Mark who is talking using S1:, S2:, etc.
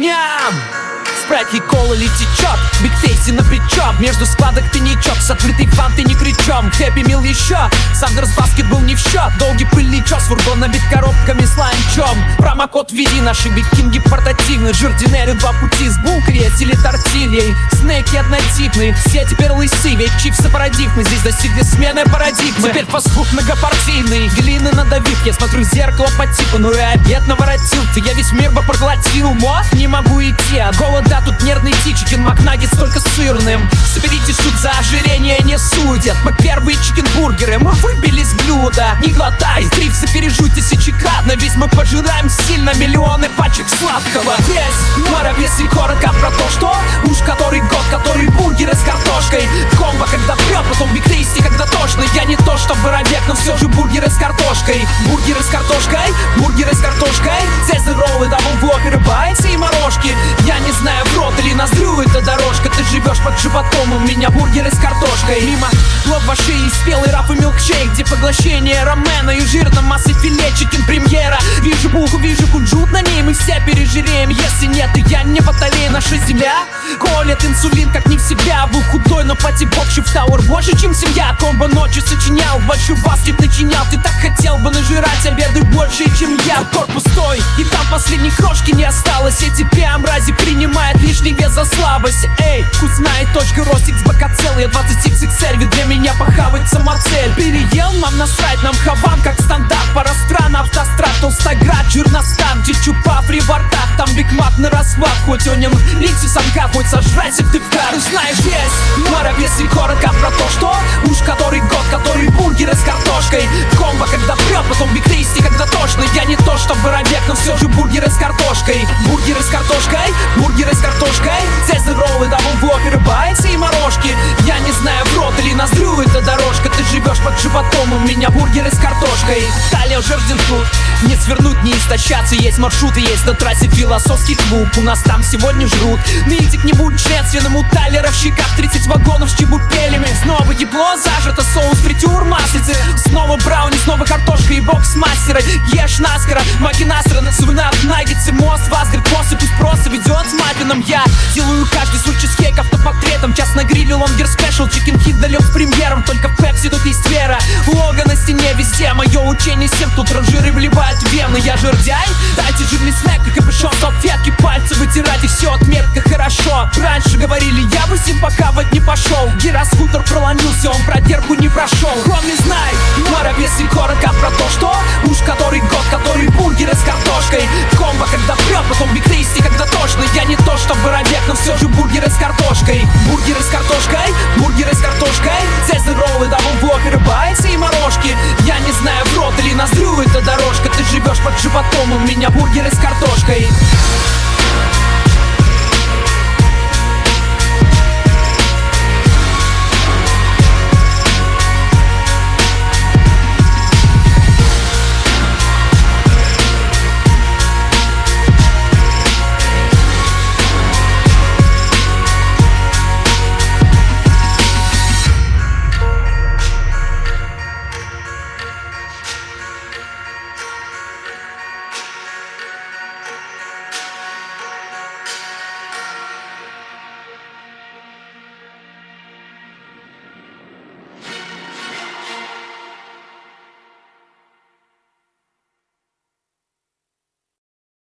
S1: Ням! Спрайт и кола или течет, Биг Тейсти на плечо. Между складок тайничок, с открытой фантой не кричом. Хэппи Мил еще, Сандерс баскет был не в счет. Долгий пыльный чес, фургон набит коробками с ланчом. Промокод введи, наши бигкинги портативны. Жардинери два пути с булкой или тортильей. Снеки однотипные, все теперь лысы. Ведь чипсы парадигмы, здесь достигли смены парадигмы. Теперь фастфуд многопартийный, глины надавив. Я смотрю в зеркало по типу, ну и обед наворотил. Ты я весь мир бы проглотил, но не могу идти от голода. Тут нервный тик, чикен макнаггетс только сырным. Соберите шут за ожирение, не судят. Мы первые чикенбургеры, мы выбили с блюда. Не глотай, стрипсы пережуй тысячекратно. Ведь мы пожираем сильно миллионы пачек сладкого. Здесь моровец и коротко про то, что уж который год, который бургеры с картошкой. Комбо, когда прет, потом Биг Тейсти, когда тошно. Я не то, что боровек, но все же бургеры с картошкой. Бургеры с картошкой, бургеры с картошкой. Цезарь роллы, даблвоперы, байцы и морожки. Я не знаю, в рот или ноздрю эта дорожка. Ты живешь под животом, у меня бургеры с картошкой. Мимо лоб-ваши и спелый раф и милкшейк, где поглощение рамена и жирно массы филе, чикен премьера. Вижу булку, вижу кунжут, на ней мы все пережиреем. Если нет, и я не баталея, наша земля колет инсулин, как не в себя. Был худой, но пати-бокши в Тауэр больше, чем семья. Комбо ночи сочинял, большой баскет начинял. Ты так хотел бы нажирать обеды больше, чем я. Торт пустой, и там последней крошки не осталось. Эти пиамрази принимает лишний вес за слабость. Эй, вкусная точка, ростик с бока целый. 20xl, ведь для меня похавать самоцель. Переел, нам насрать, нам хаван как стандарт. Пара стран, автострад, Толстоград, Жирностан. Чичупа, фрибортах, там Биг Мак на расклад. Хоть он им ликси самка, хоть сожрайся ты в кар. Ты знаешь, есть моровец и коротко про то, что уж который год, который бургеры с картошкой. Комбо, когда прет, потом Биг Тейсти, когда тошно. Я не то, что боровек, но все же бургеры с картошкой. Бургеры с картошкой, бургеры с картошкой. Цезарь роллы, даблвоперы, байцы и морожки. Я не знаю, в рот или ноздрю эта дорожка. Ты живешь под животом, у меня бургеры с картошкой. Талия жирдин тут, не свернуть, не истощаться. Есть маршруты, есть на трассе философский клуб. У нас там сегодня жрут. Нытик не будь членственным, у Талера в щеках 30 вагонов с чебупелями. Снова тепло, зажато, соус, фритюр, маслицы. Снова брауни, снова картошка и бокс мастера. Ешь наскоро, маки насра, насувнат, наггетсы. Мост, вас, говорит, после пусть просто ведет с маффином. Я делаю каждый сур чизкейк автопортретом. Час на гриле, лонгер спешл, чикен хит далек с премьером. Только в пепси тут есть вера. Лого на стене везде, мое учение всем. Тут ранжиры вливают в вены. Я жердяй, дайте жирный снэк и капюшон. Салфетки, пальцы вытирать и все, отметка хорошо. Раньше говорили, я бы сим покавать не пошел. Гироскутер проломился, он проверку не прошел. Кроме знай, моровец и коротко про то, что уж который год, который бургеры с картошкой. Комбо, когда прет, потом Биг Тейсти, когда тошно. Я не то, что боровек, но все же бургеры с картошкой. Бургеры с картошкой, бургеры с картошкой. Цезарь роллы, даблвоперы, байцы и морожки. Я не знаю, в рот или ноздрю эта дорожка. Ты живешь под животом, у меня бургеры с картошкой.